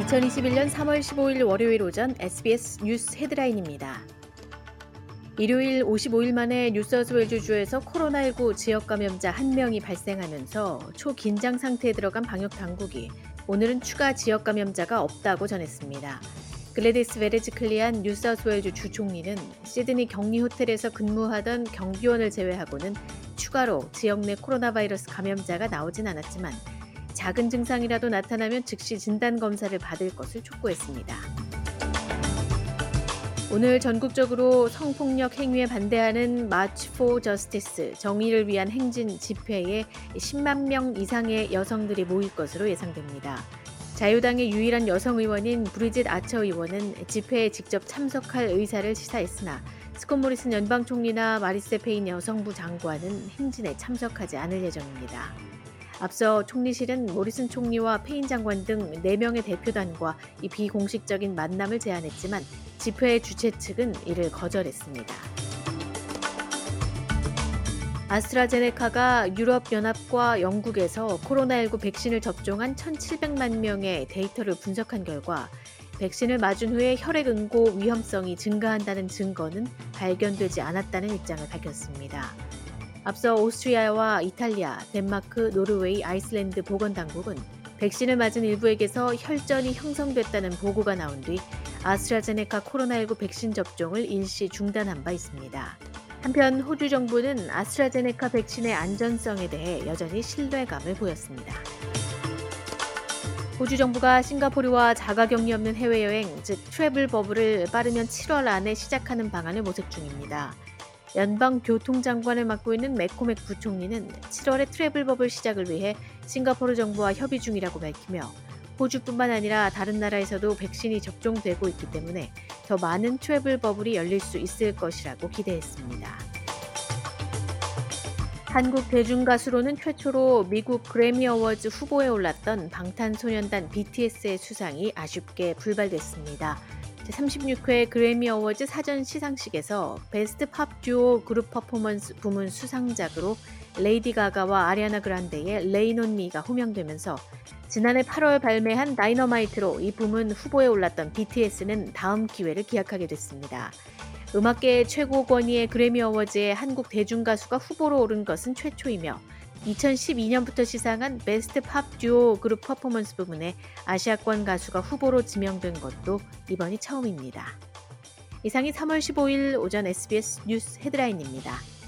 2021년 3월 15일 월요일 오전 SBS 뉴스 헤드라인입니다. 일요일 55일 만에 뉴사우스웨일즈주에서 코로나19 지역 감염자 1명이 발생하면서 초긴장 상태에 들어간 방역 당국이 오늘은 추가 지역 감염자가 없다고 전했습니다. 글래디스 베르지클리안 뉴사우스웨일즈 주 총리는 시드니 격리 호텔에서 근무하던 경비원을 제외하고는 추가로 지역 내 코로나 바이러스 감염자가 나오진 않았지만 작은 증상이라도 나타나면 즉시 진단검사를 받을 것을 촉구했습니다. 오늘 전국적으로 성폭력 행위에 반대하는 March for Justice, 정의를 위한 행진 집회에 10만 명 이상의 여성들이 모일 것으로 예상됩니다. 자유당의 유일한 여성 의원인 브리짓 아처 의원은 집회에 직접 참석할 의사를 시사했으나 스콧 모리슨 연방총리나 마리세 페인 여성부 장관은 행진에 참석하지 않을 예정입니다. 앞서 총리실은 모리슨 총리와 페인 장관 등 4명의 대표단과 이 비공식적인 만남을 제안했지만 집회 주최 측은 이를 거절했습니다. 아스트라제네카가 유럽연합과 영국에서 코로나19 백신을 접종한 1,700만 명의 데이터를 분석한 결과 백신을 맞은 후에 혈액응고 위험성이 증가한다는 증거는 발견되지 않았다는 입장을 밝혔습니다. 앞서 오스트리아와 이탈리아, 덴마크, 노르웨이, 아이슬란드 보건당국은 백신을 맞은 일부에게서 혈전이 형성됐다는 보고가 나온 뒤 아스트라제네카 코로나19 백신 접종을 일시 중단한 바 있습니다. 한편 호주 정부는 아스트라제네카 백신의 안전성에 대해 여전히 신뢰감을 보였습니다. 호주 정부가 싱가포르와 자가격리 없는 해외여행, 즉 트래블 버블을 빠르면 7월 안에 시작하는 방안을 모색 중입니다. 연방교통장관을 맡고 있는 매코맥 부총리는 7월에 트래블 버블 시작을 위해 싱가포르 정부와 협의 중이라고 밝히며 호주뿐만 아니라 다른 나라에서도 백신이 접종되고 있기 때문에 더 많은 트래블 버블이 열릴 수 있을 것이라고 기대했습니다. 한국 대중가수로는 최초로 미국 그래미 어워즈 후보에 올랐던 방탄소년단 BTS의 수상이 아쉽게 불발됐습니다. 제36회 그래미 어워즈 사전 시상식에서 베스트 팝 듀오 그룹 퍼포먼스 부문 수상작으로 레이디 가가와 아리아나 그란데의 레인 온 미가 호명되면서 지난해 8월 발매한 다이너마이트로 이 부문 후보에 올랐던 BTS는 다음 기회를 기약하게 됐습니다. 음악계의 최고 권위의 그래미 어워즈에 한국 대중가수가 후보로 오른 것은 최초이며 2012년부터 시상한 베스트 팝 듀오 그룹 퍼포먼스 부문에 아시아권 가수가 후보로 지명된 것도 이번이 처음입니다. 이상이 3월 15일 오전 SBS 뉴스 헤드라인입니다.